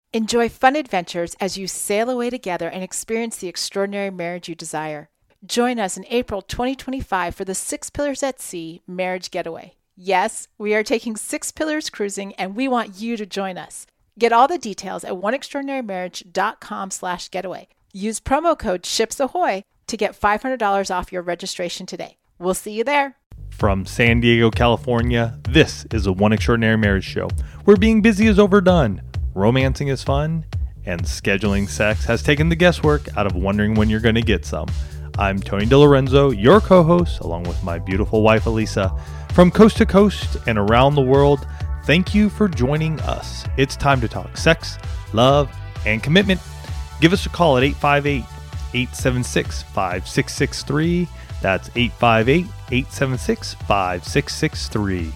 Enjoy fun adventures as you sail away together and experience the extraordinary marriage you desire. Join us in April 2025 for the Six Pillars at Sea Marriage Getaway. Yes, we are taking 6 Pillars cruising, and we want you to join us. Get all the details at oneextraordinarymarriage.com/getaway. Use promo code SHIPSAHOY to get $500 off your registration today. We'll see you there. From San Diego, California, this is a One Extraordinary Marriage show, where being busy is overdone, romancing is fun, and scheduling sex has taken the guesswork out of wondering when you're going to get some. I'm Tony DiLorenzo, your co-host, along with my beautiful wife, Elisa. From coast to coast and around the world, thank you for joining us. It's time to talk sex, love, and commitment. Give us a call at 858-876-5663. That's 858-876-5663.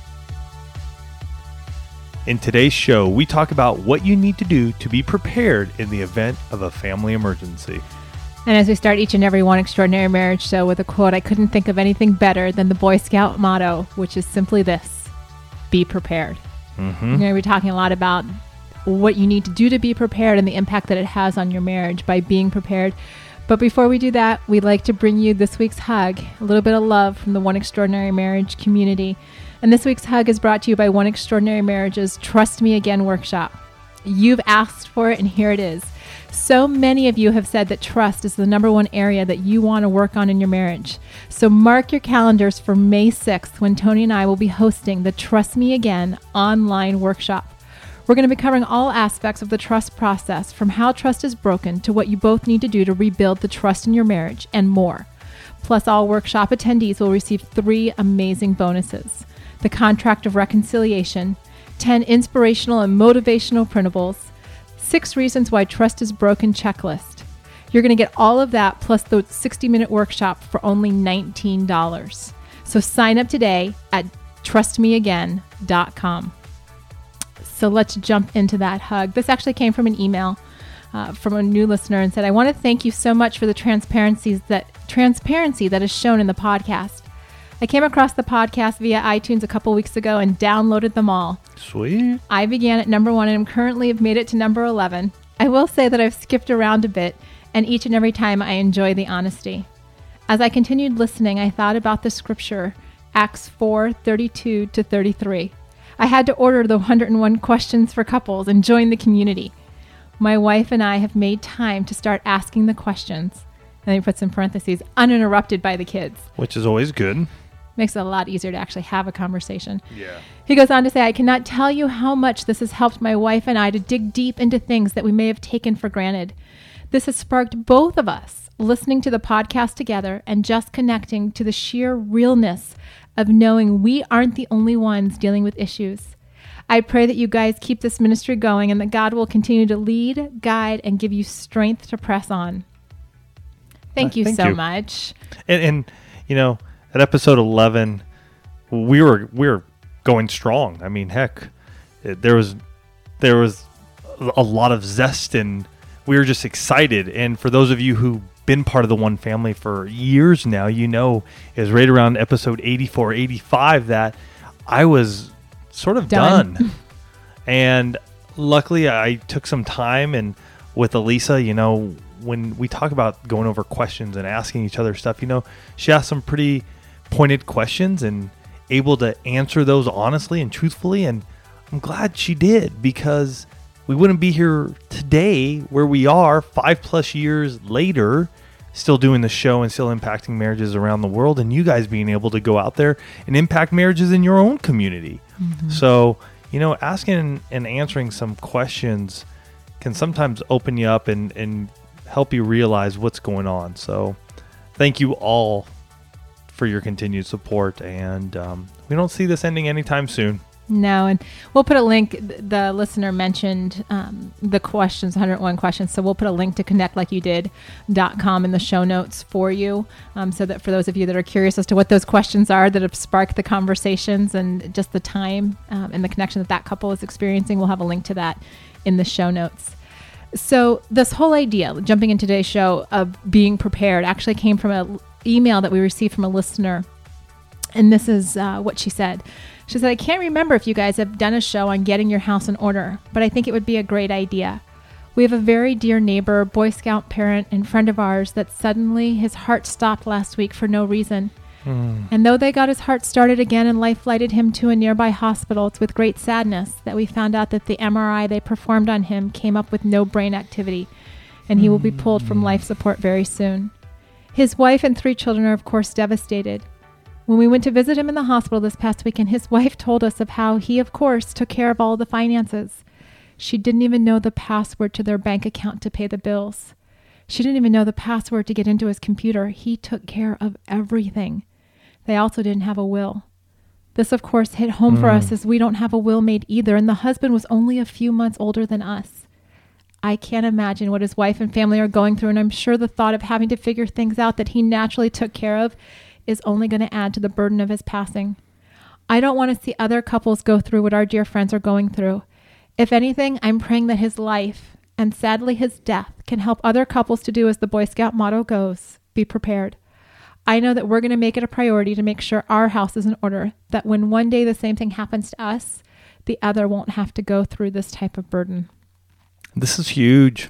In today's show, we talk about what you need to do to be prepared in the event of a family emergency. And as we start each and every One Extraordinary Marriage show with a quote, I couldn't think of anything better than the Boy Scout motto, which is simply this: be prepared. We're going to be talking a lot about what you need to do to be prepared and the impact that it has on your marriage by being prepared. But before we do that, we'd like to bring you this week's hug, a little bit of love from the One Extraordinary Marriage community. And this week's hug is brought to you by One Extraordinary Marriage's Trust Me Again workshop. You've asked for it, and here it is. So many of you have said that trust is the number one area that you want to work on in your marriage. So mark your calendars for May 6th when Tony and I will be hosting the Trust Me Again online workshop. We're going to be covering all aspects of the trust process, from how trust is broken to what you both need to do to rebuild the trust in your marriage, and more. Plus, all workshop attendees will receive 3 amazing bonuses: the Contract of Reconciliation, 10 inspirational and motivational printables, 6 reasons why trust is broken checklist. You're going to get all of that plus the 60-minute workshop for only $19. So sign up today at trustmeagain.com. So let's jump into that hug. This actually came from an email from a new listener, and said, I want to thank you so much for the transparency that is shown in the podcast. I came across the podcast via iTunes a couple weeks ago and downloaded them all. Sweet. I began at number 1 and currently have made it to number 11. I will say that I've skipped around a bit, and each and every time I enjoy the honesty. As I continued listening, I thought about the scripture, Acts 4:32-33. I had to order the 101 questions for couples and join the community. My wife and I have made time to start asking the questions. And then he puts in parentheses, uninterrupted by the kids. Which is always good. Makes it a lot easier to actually have a conversation. Yeah. He goes on to say, I cannot tell you how much this has helped my wife and I to dig deep into things that we may have taken for granted. This has sparked both of us listening to the podcast together and just connecting to the sheer realness of knowing we aren't the only ones dealing with issues. I pray that you guys keep this ministry going and that God will continue to lead, guide, and give you strength to press on. Thank you so much. And you know, at episode 11, we were going strong. I mean, heck, there was a lot of zest, and we were just excited. And for those of you who've been part of the One Family for years now, you know, it was right around episode 84, 85 that I was sort of done. And luckily I took some time, and with Elisa, you know, when we talk about going over questions and asking each other stuff, you know, she asked some pretty pointed questions and able to answer those honestly and truthfully. And I'm glad she did, because we wouldn't be here today where we are 5+ years later, still doing the show and still impacting marriages around the world, and you guys being able to go out there and impact marriages in your own community. Mm-hmm. So, you know, asking and answering some questions can sometimes open you up and help you realize what's going on. So thank you all for your continued support, and we don't see this ending anytime soon. No, and we'll put a link. The listener mentioned the questions, 101 questions, so we'll put a link to connectlikeyoudid.com in the show notes for you, so that for those of you that are curious as to what those questions are that have sparked the conversations and just the time and the connection that couple is experiencing, we'll have a link to that in the show notes. So this whole idea, jumping into today's show, of being prepared actually came from an email that we received from a listener, and this is what she said. She said, I can't remember if you guys have done a show on getting your house in order, but I think it would be a great idea. We have a very dear neighbor, Boy Scout parent, and friend of ours that suddenly his heart stopped last week for no reason. And though they got his heart started again and life flighted him to a nearby hospital, it's with great sadness that we found out that the MRI they performed on him came up with no brain activity, and he will be pulled from life support very soon. His wife and 3 children are, of course, devastated. When we went to visit him in the hospital this past weekend, his wife told us of how he, of course, took care of all the finances. She didn't even know the password to their bank account to pay the bills. She didn't even know the password to get into his computer. He took care of everything. They also didn't have a will. This, of course, hit home for us as we don't have a will made either, and the husband was only a few months older than us. I can't imagine what his wife and family are going through, and I'm sure the thought of having to figure things out that he naturally took care of is only going to add to the burden of his passing. I don't want to see other couples go through what our dear friends are going through. If anything, I'm praying that his life, and sadly his death, can help other couples to do as the Boy Scout motto goes, be prepared. I know that we're going to make it a priority to make sure our house is in order, that when one day the same thing happens to us, the other won't have to go through this type of burden. This is huge.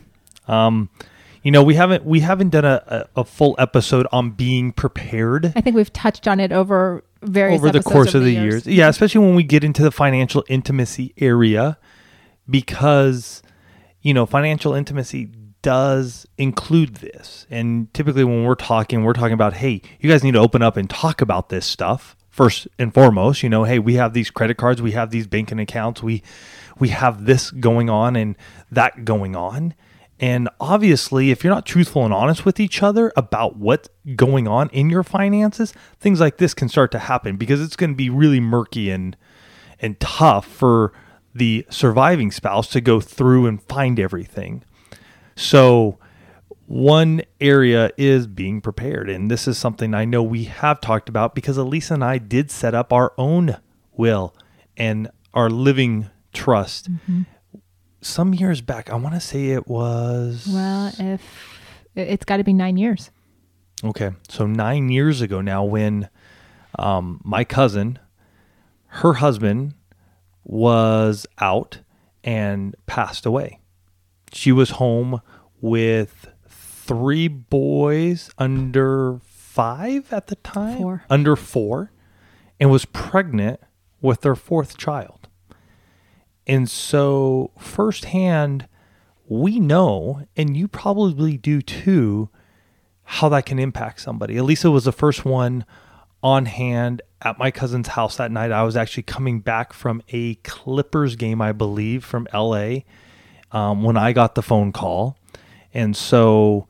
We haven't done a full episode on being prepared. I think we've touched on it over the course of the years. Yeah, especially when we get into the financial intimacy area, because financial intimacy does include this. And typically when we're talking about, hey, you guys need to open up and talk about this stuff first and foremost. Hey, we have these credit cards, we have these banking accounts, we have this going on and that going on. And obviously, if you're not truthful and honest with each other about what's going on in your finances, things like this can start to happen, because it's going to be really murky and tough for the surviving spouse to go through and find everything. So one area is being prepared. And this is something I know we have talked about, because Elisa and I did set up our own will and our living trust some years back. I want to say it was... Well, it's got to be 9 years. Okay. So 9 years ago now, when my cousin, her husband was out and passed away. She was home with 3 boys under 5 at the time. 4. Under 4, and was pregnant with their 4th child. And so firsthand, we know, and you probably do too, how that can impact somebody. Elisa was the first one on hand at my cousin's house that night. I was actually coming back from a Clippers game, I believe, from LA, when I got the phone call. And so,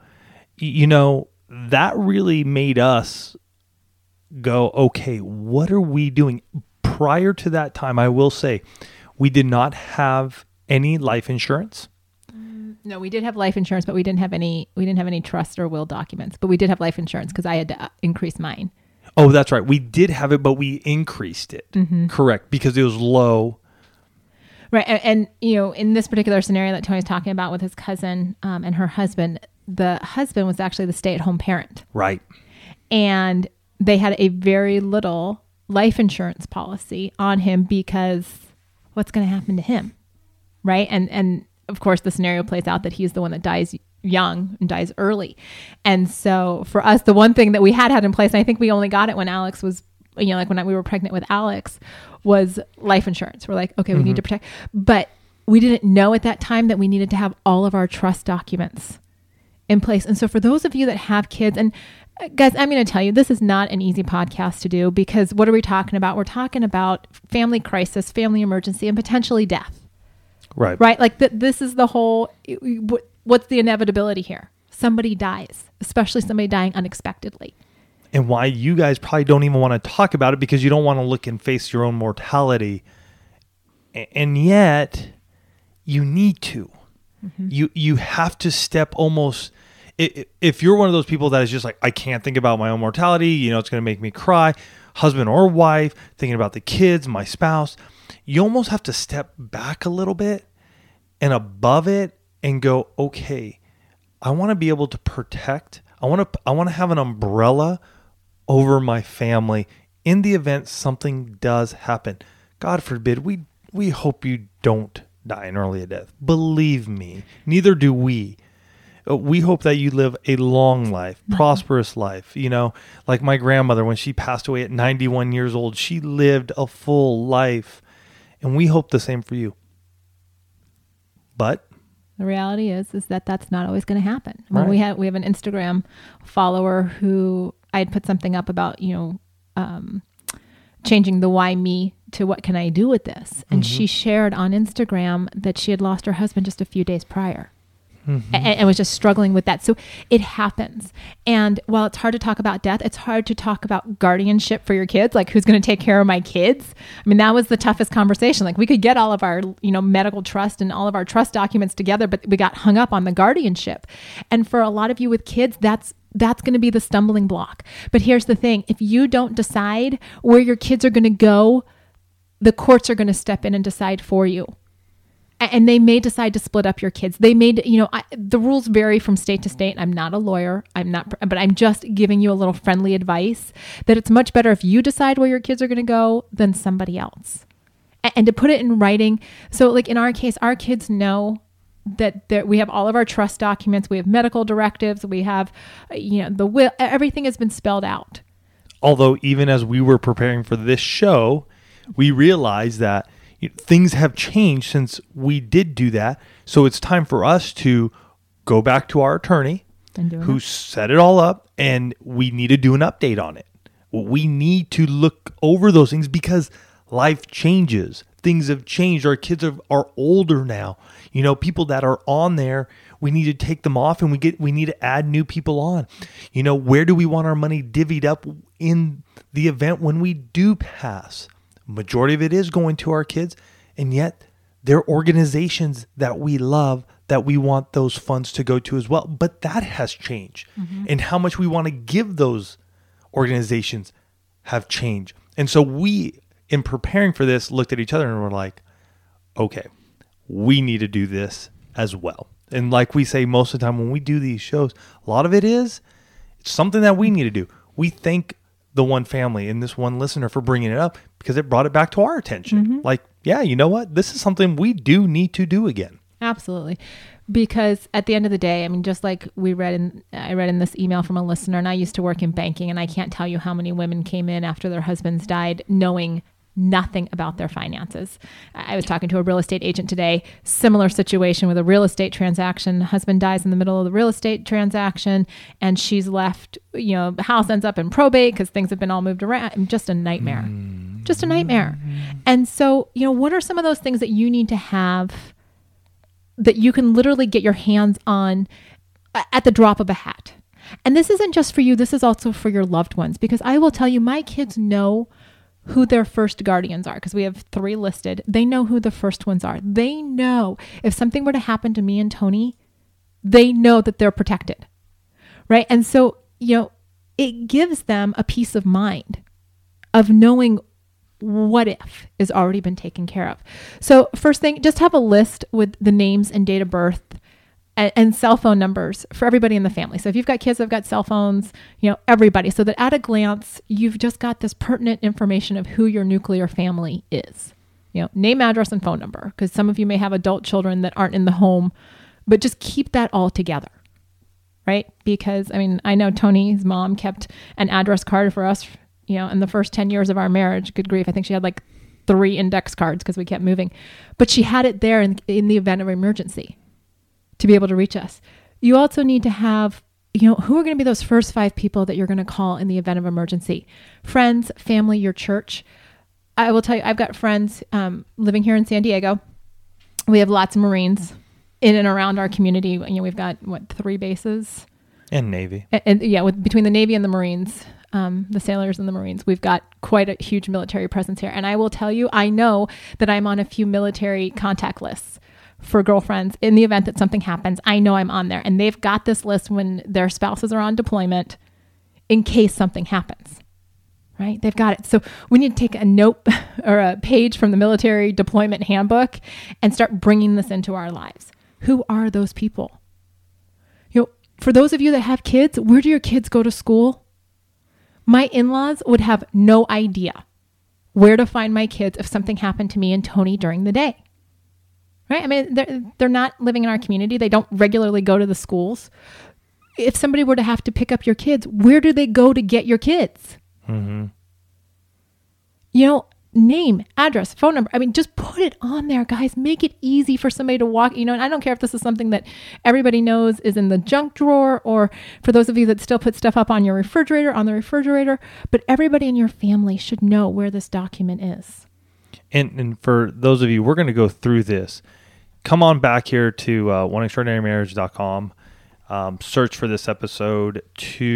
that really made us go, okay, what are we doing? Prior to that time, I will say, we did not have any life insurance. No, we did have life insurance, but we didn't have any trust or will documents. But we did have life insurance because I had to increase mine. Oh, that's right. We did have it, but we increased it. Correct, because it was low. Right. And in this particular scenario that Tony's talking about with his cousin and her husband, the husband was actually the stay-at-home parent. Right. And they had a very little life insurance policy on him, because what's going to happen to him? Right. And of course, the scenario plays out that he's the one that dies young and dies early. And so for us, the one thing that we had in place, and I think we only got it when Alex was, like when we were pregnant with Alex, was life insurance. We're like, okay, we need to protect, but we didn't know at that time that we needed to have all of our trust documents in place. And so for those of you that have kids, and guys, I'm going to tell you, this is not an easy podcast to do, because what are we talking about? We're talking about family crisis, family emergency, and potentially death. Right. Right. Like this is the whole, what's the inevitability here? Somebody dies, especially somebody dying unexpectedly. And why you guys probably don't even want to talk about it, because you don't want to look and face your own mortality. And yet you need to. You have to step almost, if you're one of those people that is just like, I can't think about my own mortality, it's going to make me cry, husband or wife, thinking about the kids, my spouse, you almost have to step back a little bit and above it and go, okay, I want to be able to protect. I want to have an umbrella over my family in the event something does happen. God forbid, we hope you don't die an early death. Believe me, neither do we. We hope that you live a long life, prosperous life. You know, like my grandmother, when she passed away at 91 years old, she lived a full life. And we hope the same for you. But the reality is that that's not always going to happen. I mean, Right. we have an Instagram follower who I had put something up about, changing the why me to what can I do with this? And she shared on Instagram that she had lost her husband just a few days prior. And was just struggling with that. So it happens. And while it's hard to talk about death, it's hard to talk about guardianship for your kids. Like, who's going to take care of my kids? I mean, that was the toughest conversation. Like, we could get all of our, medical trust and all of our trust documents together, but we got hung up on the guardianship. And for a lot of you with kids, that's going to be the stumbling block. But here's the thing. If you don't decide where your kids are going to go, the courts are going to step in and decide for you. And they may decide to split up your kids. They may, the rules vary from state to state. I'm not a lawyer. But I'm just giving you a little friendly advice that it's much better if you decide where your kids are going to go than somebody else. And to put it in writing. So like in our case, our kids know that we have all of our trust documents. We have medical directives. We have, the will, everything has been spelled out. although even as we were preparing for this show, we realized that things have changed since we did do that. So it's time for us to go back to our attorney who set it all up, and we need to do an update on it. We need to look over those things because life changes. Things have changed. Our kids are older now. People that are on there, we need to take them off, and we need to add new people on. Where do we want our money divvied up in the event when we do pass? Majority of it is going to our kids, and yet they're organizations that we love that we want those funds to go to as well. But that has changed. Mm-hmm. And how much we want to give those organizations have changed. And so we, in preparing for this, looked at each other and were like, okay, we need to do this as well. And like we say most of the time when we do these shows, a lot of it's something that we need to do. We thank the one family and this one listener for bringing it up because it brought it back to our attention. Mm-hmm. Like, yeah, you know what? This is something we do need to do again. Absolutely. Because at the end of the day, I mean, just like I read in this email from a listener, and I used to work in banking, and I can't tell you how many women came in after their husbands died knowing nothing about their finances. I was talking to a real estate agent today, similar situation with a real estate transaction. Husband dies in the middle of the real estate transaction, and she's left, the house ends up in probate because things have been all moved around. Just a nightmare. Just a nightmare. And so, what are some of those things that you need to have that you can literally get your hands on at the drop of a hat? And this isn't just for you. This is also for your loved ones, because I will tell you, my kids know who their first guardians are, because we have 3 listed. They know who the first ones are. They know if something were to happen to me and Tony, they know that they're protected, right? And so, it gives them a peace of mind of knowing what if is already been taken care of. So first thing, just have a list with the names and date of birth and cell phone numbers for everybody in the family. So if you've got kids that have got cell phones, everybody, so that at a glance, you've just got this pertinent information of who your nuclear family is. Name, address, and phone number, because some of you may have adult children that aren't in the home, but just keep that all together, right? Because, I know Tony's mom kept an address card for us, in the first 10 years of our marriage. Good grief. I think she had 3 index cards because we kept moving, but she had it there in the event of emergency to be able to reach us. You also need to have, who are going to be those first 5 people that you're going to call in the event of emergency? Friends, family, your church. I will tell you, I've got friends living here in San Diego. We have lots of Marines in and around our community. We've got 3 bases? And Navy. And between the Navy and the Marines, the sailors and the Marines, we've got quite a huge military presence here. And I will tell you, I know that I'm on a few military contact lists for girlfriends. In the event that something happens, I know I'm on there, and they've got this list when their spouses are on deployment in case something happens, right? They've got it. So we need to take a note or a page from the military deployment handbook and start bringing this into our lives. Who are those people? For those of you that have kids, where do your kids go to school? My in-laws would have no idea where to find my kids if something happened to me and Tony during the day. right? I mean, they're not living in our community. They don't regularly go to the schools. If somebody were to have to pick up your kids, where do they go to get your kids? Mm-hmm. You know, name, address, phone number. I mean, just put it on there, guys. Make it easy for somebody to walk, you know, and I don't care if this is something that everybody knows is in the junk drawer, or for those of you that still put stuff up on your refrigerator, on the refrigerator, but everybody in your family should know where this document is. And for those of you, we're going to go through this. Come on back here to oneextraordinarymarriage.com. Search for this episode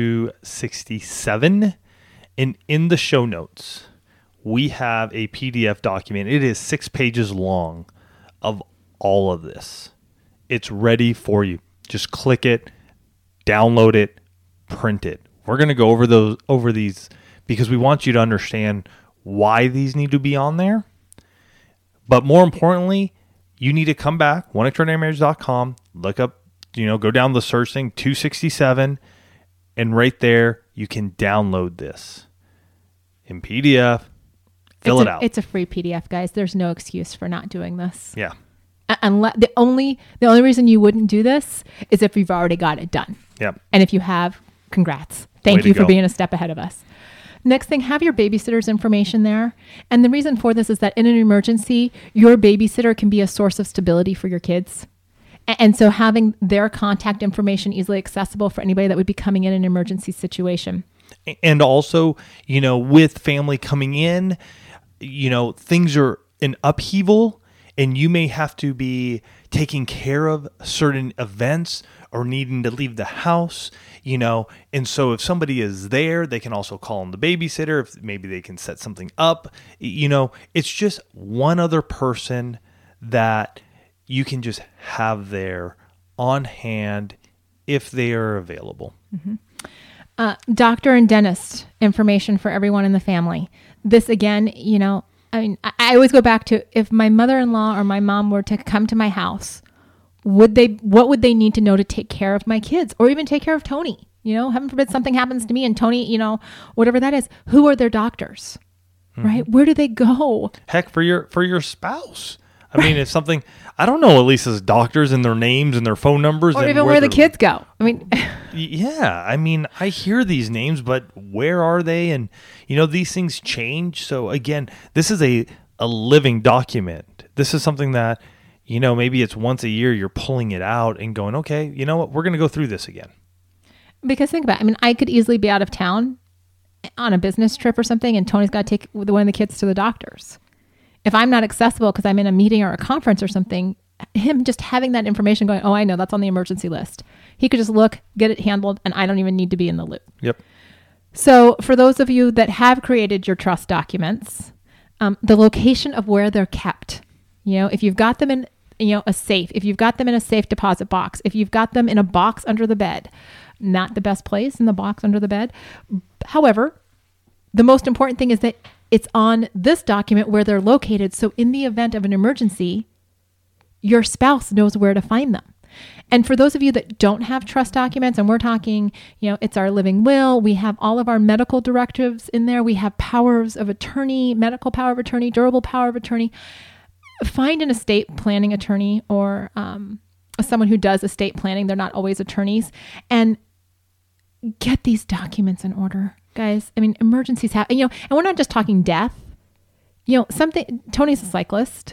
267. And in the show notes, we have a PDF document. It is 6 pages long of all of this. It's ready for you. Just click it, download it, print it. We're going to go over these because we want you to understand why these need to be on there. But more importantly, you need to come back, oneextraordinarymarriage.com, look up, go down the search thing, 267, and right there, you can download this in PDF. Fill it out. It's a free PDF, guys. There's no excuse for not doing this. Yeah. Unless the only reason you wouldn't do this is if you've already got it done. Yep. And if you have, congrats. Thank you for being a step ahead of us. Next thing, have your babysitter's information there. And the reason for this is that in an emergency, your babysitter can be a source of stability for your kids. And so having their contact information easily accessible for anybody that would be coming in an emergency situation. And also, with family coming in, things are in upheaval and you may have to be taking care of certain events or needing to leave the house, and so if somebody is there, they can also call on the babysitter. If maybe they can set something up, it's just one other person that you can just have there on hand if they are available. Mm-hmm. Doctor and dentist information for everyone in the family. This again, I always go back to if my mother-in-law or my mom were to come to my house, what would they need to know to take care of my kids or even take care of Tony? Heaven forbid something happens to me and Tony, whatever that is, who are their doctors, right? Where do they go? Heck, for your spouse. I mean, it's something, I don't know Elisa's doctors and their names and their phone numbers. Or even where the kids go. I mean, yeah, I hear these names, but where are they? And, these things change. So again, this is a living document. This is something that, maybe it's once a year you're pulling it out and going, okay, you know what? We're going to go through this again. Because think about it. I mean, I could easily be out of town on a business trip or something, and Tony's got to take one of the kids to the doctors. If I'm not accessible because I'm in a meeting or a conference or something, him just having that information going, oh, I know that's on the emergency list. He could just look, get it handled, and I don't even need to be in the loop. Yep. So for those of you that have created your trust documents, the location of where they're kept, if you've got them in, a safe, if you've got them in a safe deposit box, if you've got them in a box under the bed, not the best place in the box under the bed. However, the most important thing is that it's on this document where they're located. So in the event of an emergency, your spouse knows where to find them. And for those of you that don't have trust documents, and we're talking, it's our living will, we have all of our medical directives in there. We have powers of attorney, medical power of attorney, durable power of attorney. Find an estate planning attorney or someone who does estate planning. They're not always attorneys. And get these documents in order. Guys, I mean, emergencies happen, and we're not just talking death. Tony's a cyclist.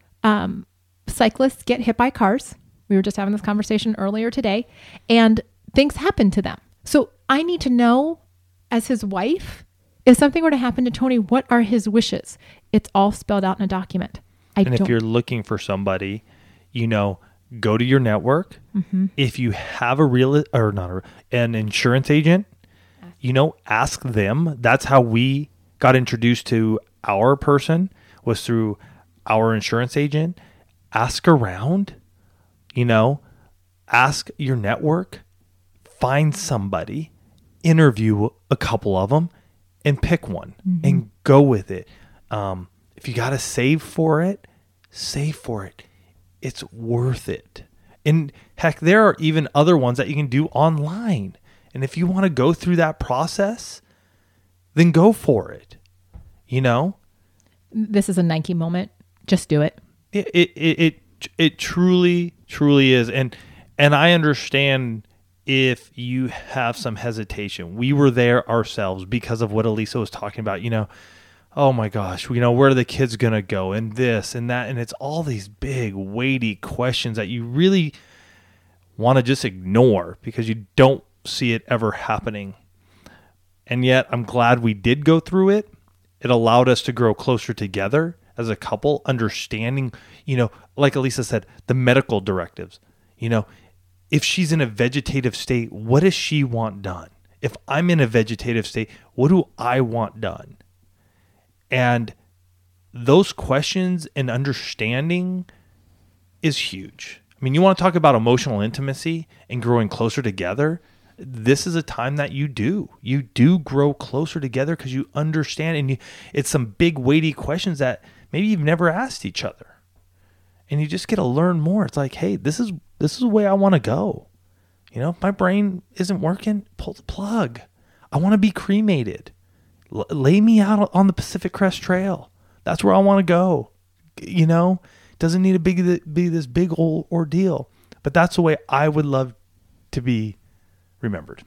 Cyclists get hit by cars. We were just having this conversation earlier today, and things happen to them. So I need to know, as his wife, if something were to happen to Tony, what are his wishes? It's all spelled out in a document. If you're looking for somebody, go to your network. Mm-hmm. If you have an insurance agent, ask them. That's how we got introduced to our person, was through our insurance agent. Ask around, ask your network, find somebody, interview a couple of them, and pick one and go with it. If you got to save for it, save for it. It's worth it. And heck, there are even other ones that you can do online. And if you want to go through that process, then go for it. This is a Nike moment. Just do it. It truly is. And I understand if you have some hesitation. We were there ourselves because of what Elisa was talking about, oh my gosh, where are the kids going to go, and this and that. And it's all these big, weighty questions that you really want to just ignore because you don't see it ever happening. And yet I'm glad we did go through it. It allowed us to grow closer together as a couple, understanding, like Elisa said, the medical directives. If she's in a vegetative state, what does she want done? If I'm in a vegetative state, what do I want done? And those questions and understanding is huge. I mean, you want to talk about emotional intimacy and growing closer together. This is a time that you do grow closer together because you understand, and it's some big weighty questions that maybe you've never asked each other. And you just get to learn more. It's like, hey, this is the way I want to go. My brain isn't working. Pull the plug. I want to be cremated. Lay me out on the Pacific Crest Trail. That's where I want to go. Doesn't need to be this big old ordeal. But that's the way I would love to be remembered.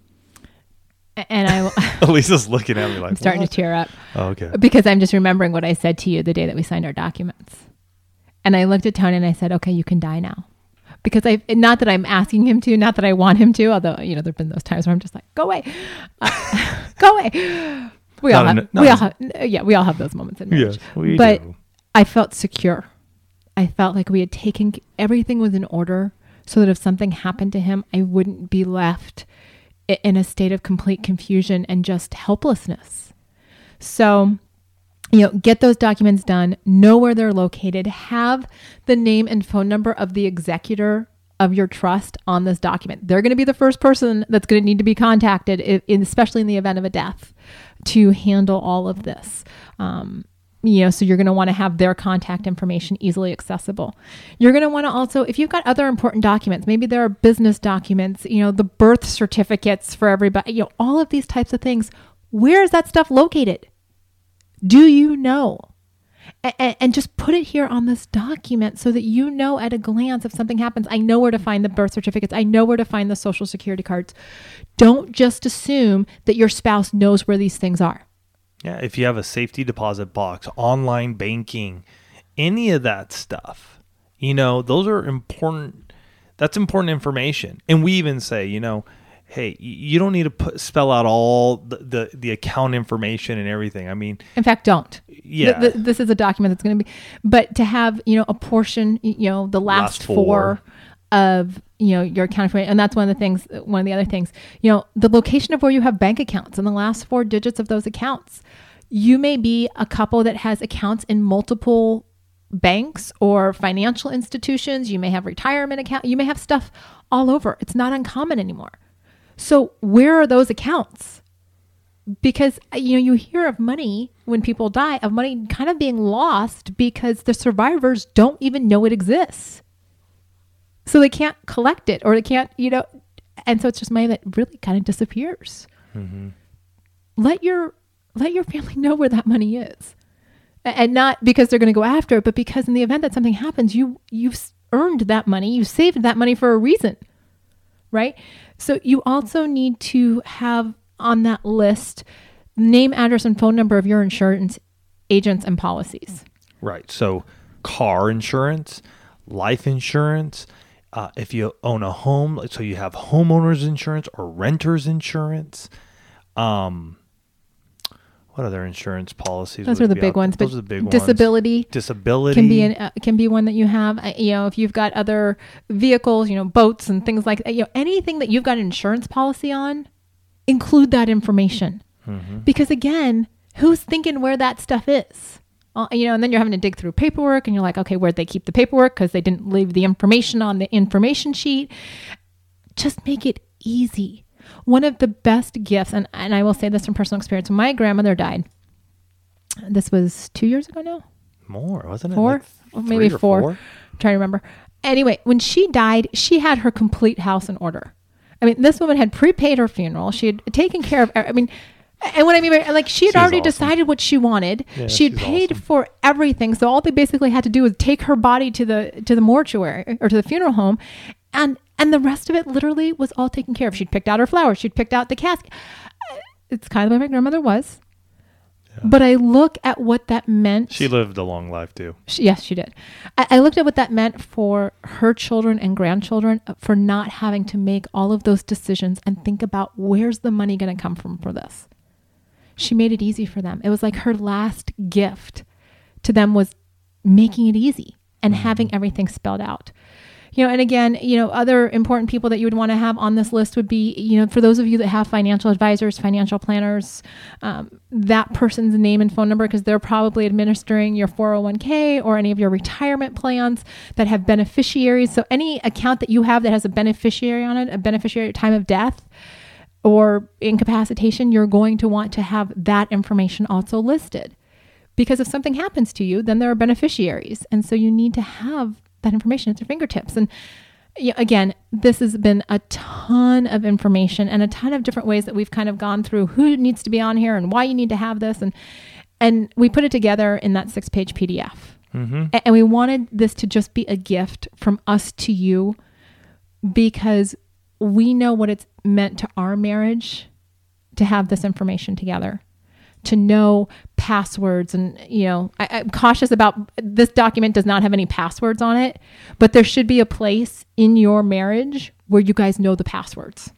And Elisa's looking at me like, I'm starting what? to tear up. Oh, okay. Because I'm just remembering what I said to you the day that we signed our documents. And I looked at Tony and I said, okay, you can die now. Because not that I'm asking him to, not that I want him to, although, there've been those times where I'm just like, go away, go away. We all have those moments in marriage. Yes, we do. I felt secure. I felt like we had taken, everything was in order so that if something happened to him, I wouldn't be left in a state of complete confusion and just helplessness. So, get those documents done, know where they're located, have the name and phone number of the executor of your trust on this document. They're going to be the first person that's going to need to be contacted, especially in the event of a death, to handle all of this. So you're going to want to have their contact information easily accessible. You're going to want to also, if you've got other important documents, maybe there are business documents, the birth certificates for everybody, all of these types of things. Where is that stuff located? Do you know? And just put it here on this document so that at a glance if something happens, I know where to find the birth certificates. I know where to find the social security cards. Don't just assume that your spouse knows where these things are. Yeah, if you have a safety deposit box, online banking, any of that stuff, those are important. That's important information. And we even say, hey, you don't need to spell out all the account information and everything. I mean, in fact, don't. Yeah. This is a document that's going to be, but to have, a portion, the last four of, your account information. And that's one of the other things, the location of where you have bank accounts and the last four digits of those accounts. You may be a couple that has accounts in multiple banks or financial institutions. You may have retirement account. You may have stuff all over. It's not uncommon anymore. So where are those accounts? Because, you hear of money when people die, of money kind of being lost because the survivors don't even know it exists. So they can't collect it or they can't, and so it's just money that really kind of disappears. Mm-hmm. Let your family know where that money is. And not because they're going to go after it, but because in the event that something happens, you've earned that money. You saved that money for a reason, right? So you also need to have on that list name, address, and phone number of your insurance agents and policies. Right. So car insurance, life insurance, if you own a home, so you have homeowners insurance or renters insurance. What other insurance policies? Those are the big ones. Those are the big ones. Disability can be one that you have. If you've got other vehicles, boats and things like that, anything that you've got an insurance policy on, include that information. Mm-hmm. Because again, who's thinking where that stuff is? And then you're having to dig through paperwork and you're like, okay, where'd they keep the paperwork? Because they didn't leave the information on the information sheet. Just make it easy. One of the best gifts, and I will say this from personal experience, when my grandmother died, this was 2 years ago now? More, wasn't it? 4? Like maybe 4. 4? I'm trying to remember. Anyway, when she died, she had her complete house in order. I mean, this woman had prepaid her funeral. She had taken care of, And what I mean by, like, she had She's already awesome. decided what she wanted. Yeah, She'd she's paid awesome. for everything. So all they basically had to do was take her body to the mortuary or to the funeral home. And the rest of it literally was all taken care of. She'd picked out her flowers. She'd picked out the casket. It's kind of the way my grandmother was. Yeah. But I look at what that meant. She lived a long life too. Yes, she did. I looked at what that meant for her children and grandchildren for not having to make all of those decisions and think about where's the money going to come from for this. She made it easy for them. It was like her last gift to them was making it easy and having everything spelled out. And again, other important people that you would want to have on this list would be, for those of you that have financial advisors, financial planners, that person's name and phone number, because they're probably administering your 401k or any of your retirement plans that have beneficiaries. So any account that you have that has a beneficiary on it, a beneficiary at time of death or incapacitation, you're going to want to have that information also listed. Because if something happens to you, then there are beneficiaries. And so you need to have that information at your fingertips. And again, this has been a ton of information and a ton of different ways that we've kind of gone through who needs to be on here and why you need to have this. And we put it together in that 6-page PDF. Mm-hmm. And we wanted this to just be a gift from us to you because we know what it's meant to our marriage to have this information together. To know passwords. And, I'm cautious about this document does not have any passwords on it, but there should be a place in your marriage where you guys know the passwords.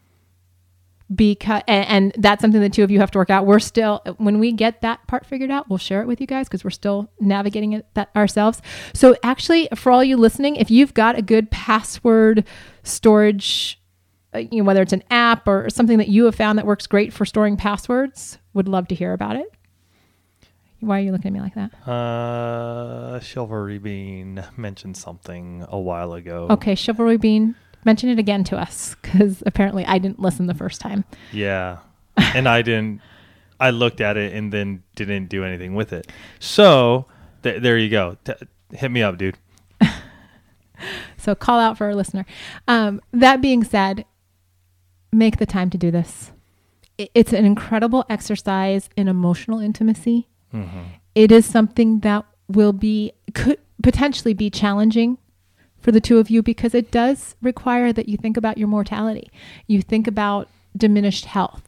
And that's something the two of you have to work out. We're still, when we get that part figured out, we'll share it with you guys because we're still navigating it ourselves. So actually, for all you listening, if you've got a good password storage, whether it's an app or something that you have found that works great for storing passwords, would love to hear about it. Why are you looking at me like that? Chivalry Bean mentioned something a while ago. Okay, Chivalry Bean, mention it again to us because apparently I didn't listen the first time. Yeah, and I looked at it and then didn't do anything with it. So there you go. Hit me up, dude. So call out for our listener. That being said, make the time to do this. It's an incredible exercise in emotional intimacy. Mm-hmm. It is something that could potentially be challenging for the two of you because it does require that you think about your mortality. You think about diminished health.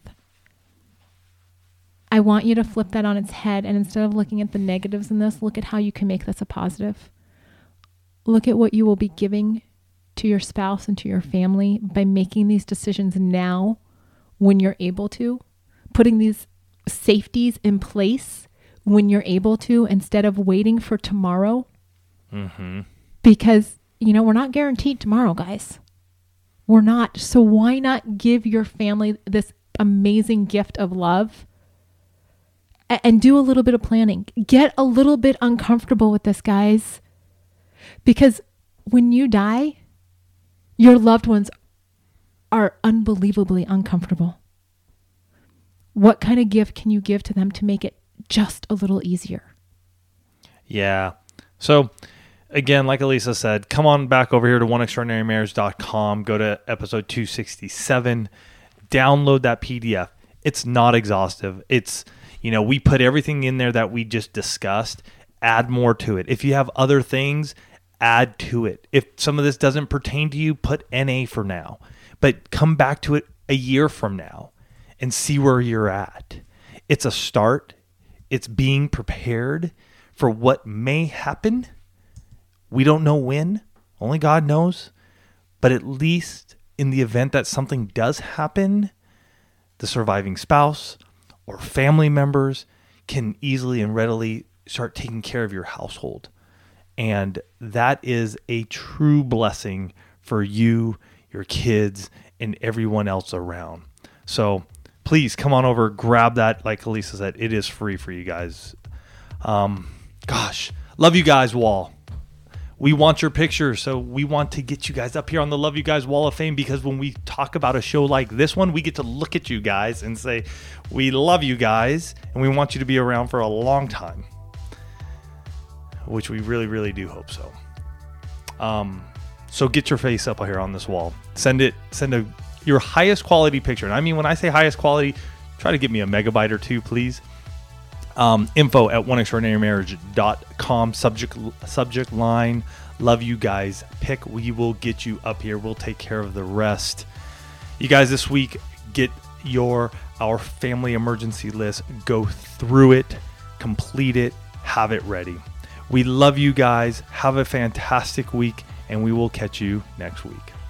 I want you to flip that on its head, and instead of looking at the negatives in this, look at how you can make this a positive. Look at what you will be giving to your spouse and to your family by making these decisions now when you're able to, putting these safeties in place when you're able to, instead of waiting for tomorrow. Mm-hmm. Because, we're not guaranteed tomorrow, guys. We're not. So why not give your family this amazing gift of love and do a little bit of planning? Get a little bit uncomfortable with this, guys. Because when you die, your loved ones are unbelievably uncomfortable. What kind of gift can you give to them to make it just a little easier? Yeah. So again, like Elisa said, come on back over here to oneextraordinarymarriage.com. Go to episode 267. Download that PDF. It's not exhaustive. It's, we put everything in there that we just discussed. Add more to it. If you have other things, add to it. If some of this doesn't pertain to you, put NA for now. But come back to it a year from now and see where you're at. It's a start. It's being prepared for what may happen. We don't know when. Only God knows. But at least in the event that something does happen, the surviving spouse or family members can easily and readily start taking care of your household. And that is a true blessing for you, your kids, and everyone else around. So please come on over, grab that. Like Elisa said, it is free for you guys. Gosh, love you guys wall. We want your pictures, so we want to get you guys up here on the Love You Guys Wall of Fame, because when we talk about a show like this one, we get to look at you guys and say, we love you guys, and we want you to be around for a long time, which we really, really do hope so. So get your face up here on this wall. Send your highest quality picture. And I mean, when I say highest quality, Try to get me a megabyte or two, please. Info at oneextraordinarymarriage.com. Subject line, love you guys. Pick, we will get you up here. We'll take care of the rest. You guys, this week, get our family emergency list. Go through it, complete it, have it ready. We love you guys. Have a fantastic week, and we will catch you next week.